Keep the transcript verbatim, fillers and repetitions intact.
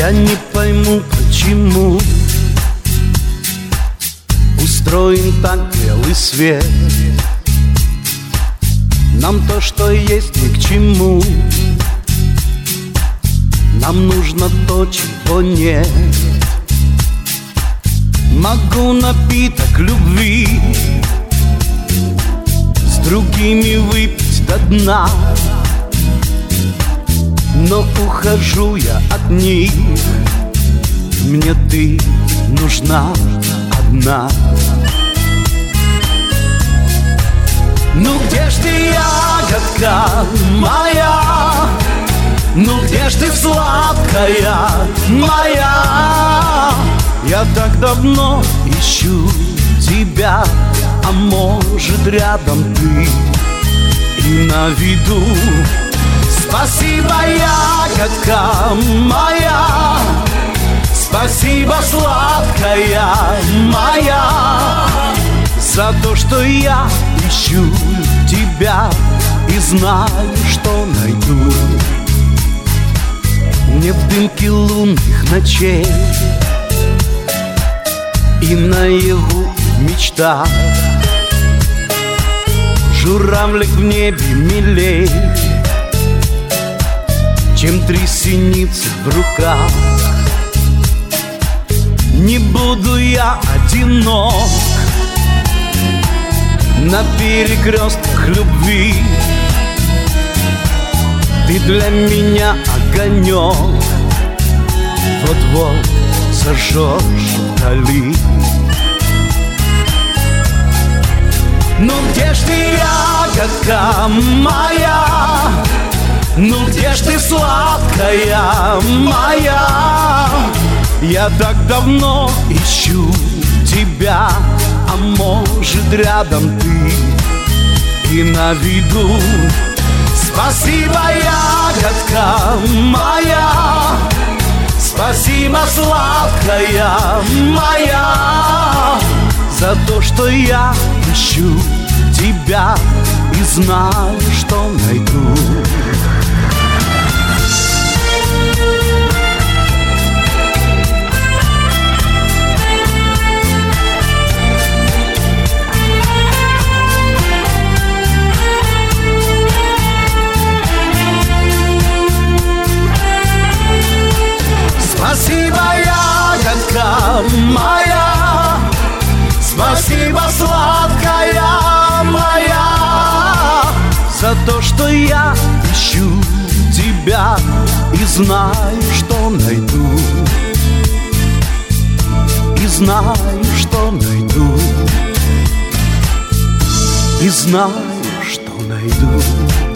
Я не пойму, почему устроен так белый свет. Нам то, что есть, ни к чему. Нам нужно то, чего нет. Могу напиток любви с другими выпить до дна, но ухожу я от них. Мне ты нужна одна. Ну где ж ты, ягодка моя? Ну где ж ты, сладкая моя? Я так давно ищу тебя, а может рядом ты и на виду. Спасибо, ягодка моя, спасибо, сладкая моя, за то, что я ищу тебя и знаю, что найду. Не в дымке лунных ночей и наяву в мечтах журавлик в небе милей, чем три синицы в руках. Не буду я одинок на перекрестках любви. Ты для меня огонек, вот-вот зажжешь вдали. Ну где ж ты, ягодка моя? Ну где ж ты, сладкая моя? Я так давно ищу тебя, а может рядом ты и на виду. Спасибо, ягодка моя, спасибо, сладкая моя, за то, что я ищу тебя и знаю, что найду. Спасибо, ягодка моя, спасибо, сладкая моя, за то, что я ищу тебя и знаю, что найду. И знаю, что найду. И знаю, что найду.